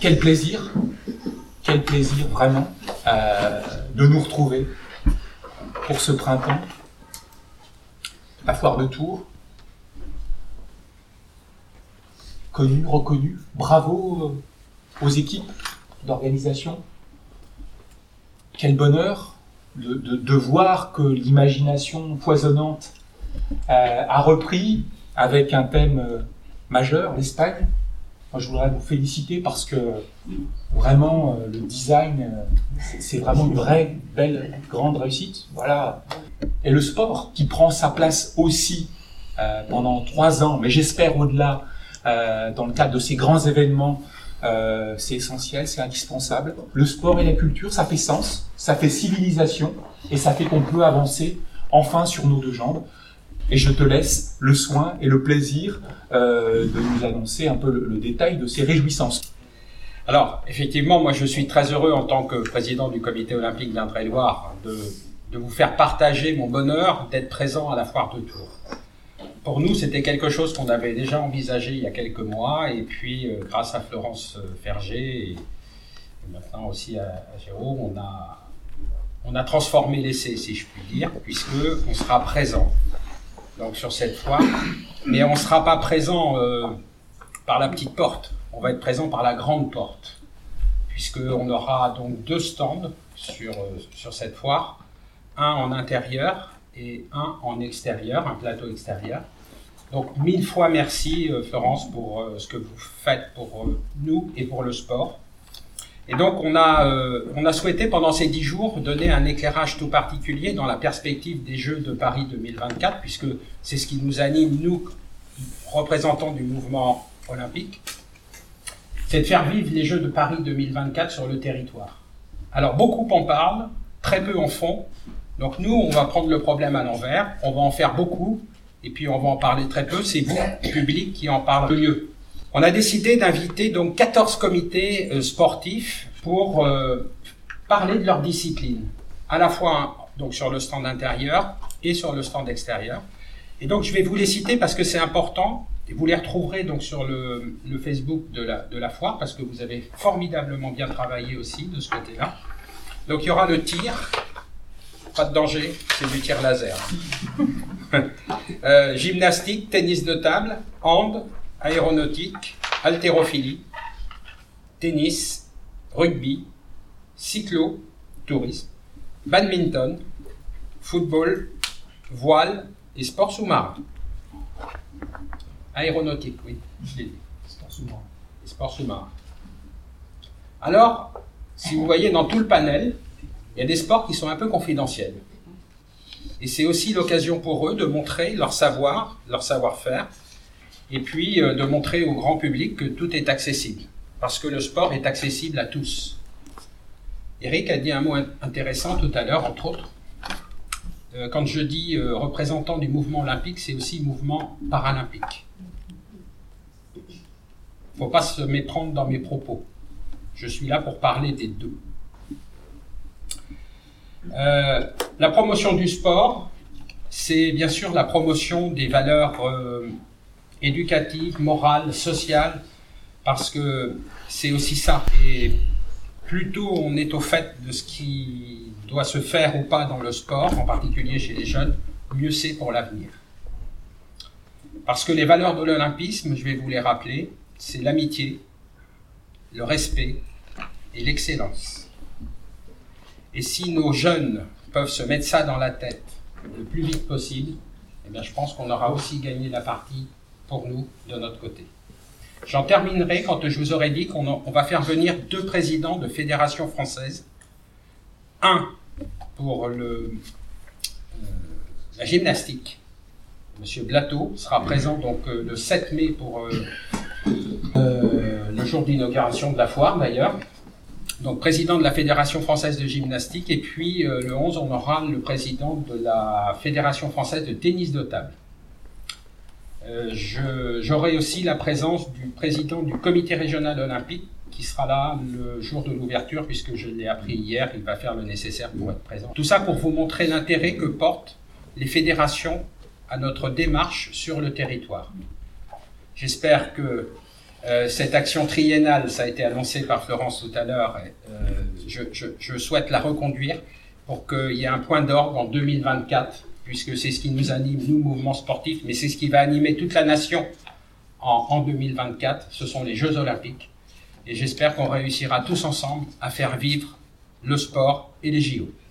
quel plaisir vraiment de nous retrouver pour ce printemps, la foire de Tours, connue, reconnue. Bravo aux équipes d'organisation. Quel bonheur de voir que l'imagination foisonnante a repris avec un thème majeur, l'Espagne. Moi, je voudrais vous féliciter parce que vraiment le design, c'est vraiment une vraie belle grande réussite. Voilà. Et le sport qui prend sa place aussi pendant 3 ans, mais j'espère au-delà, dans le cadre de ces grands événements, c'est essentiel, c'est indispensable. Le sport et la culture, ça fait sens, ça fait civilisation et ça fait qu'on peut avancer enfin sur nos deux jambes. Et je te laisse le soin et le plaisir de nous annoncer un peu le détail de ces réjouissances. Alors, effectivement, moi je suis très heureux en tant que président du comité olympique d'Indre-et-Loire de vous faire partager mon bonheur d'être présent à la foire de Tours. Pour nous, c'était quelque chose qu'on avait déjà envisagé il y a quelques mois, et puis grâce à Florence Ferger et maintenant aussi à Jérôme, on a transformé l'essai, si je puis dire, puisque on sera présent donc sur cette foire, mais on ne sera pas présent par la petite porte, on va être présent par la grande porte, puisqu'on aura donc 2 stands sur cette foire, un en intérieur et un en extérieur, un plateau extérieur. Donc 1000 fois merci Florence pour ce que vous faites pour nous et pour le sport. Et donc on a souhaité pendant ces 10 jours donner un éclairage tout particulier dans la perspective des Jeux de Paris 2024, puisque c'est ce qui nous anime, nous, représentants du mouvement olympique, c'est de faire vivre les Jeux de Paris 2024 sur le territoire. Alors beaucoup en parlent, très peu en font, donc nous on va prendre le problème à l'envers, on va en faire beaucoup, et puis on va en parler très peu, c'est vous, public, qui en parle le mieux. On a décidé d'inviter donc 14 comités sportifs pour parler de leur discipline, à la fois donc sur le stand intérieur et sur le stand extérieur. Et donc je vais vous les citer parce que c'est important, et vous les retrouverez donc sur le Facebook de la foire, parce que vous avez formidablement bien travaillé aussi de ce côté-là. Donc il y aura le tir, pas de danger, c'est du tir laser. Gymnastique, tennis de table, hand, aéronautique, haltérophilie, tennis, rugby, cyclo, tourisme, badminton, football, voile et sport sous-marin. Aéronautique, oui, je l'ai dit. Sport sous-marin. Et sport sous-marin. Alors, si vous voyez dans tout le panel, il y a des sports qui sont un peu confidentiels. Et c'est aussi l'occasion pour eux de montrer leur savoir, leur savoir-faire, et puis de montrer au grand public que tout est accessible, parce que le sport est accessible à tous. Eric a dit un mot intéressant tout à l'heure, entre autres. Quand je dis représentant du mouvement olympique, c'est aussi mouvement paralympique. Il ne faut pas se méprendre dans mes propos. Je suis là pour parler des deux. La promotion du sport, c'est bien sûr la promotion des valeurs éducatives, morales, sociales, parce que c'est aussi ça. Et plus tôt on est au fait de ce qui doit se faire ou pas dans le sport, en particulier chez les jeunes, mieux c'est pour l'avenir. Parce que les valeurs de l'olympisme, je vais vous les rappeler, c'est l'amitié, le respect et l'excellence. Et si nos jeunes peuvent se mettre ça dans la tête le plus vite possible, eh bien je pense qu'on aura aussi gagné la partie pour nous de notre côté. J'en terminerai quand je vous aurai dit qu'on va faire venir 2 présidents de fédérations françaises. Un pour la gymnastique. Monsieur Blateau sera présent donc le 7 mai pour le jour d'inauguration de la foire d'ailleurs. Donc président de la Fédération française de gymnastique, et puis le 11 on aura le président de la Fédération française de tennis de table. J'aurai aussi la présence du président du comité régional olympique qui sera là le jour de l'ouverture, puisque je l'ai appris hier, il va faire le nécessaire pour être présent. Tout ça pour vous montrer l'intérêt que portent les fédérations à notre démarche sur le territoire. J'espère que Cette action triennale, ça a été annoncé par Florence tout à l'heure, je souhaite la reconduire pour qu'il y ait un point d'orgue en 2024, puisque c'est ce qui nous anime, nous, mouvements sportifs, mais c'est ce qui va animer toute la nation en 2024, ce sont les Jeux Olympiques. Et j'espère qu'on réussira tous ensemble à faire vivre le sport et les JO.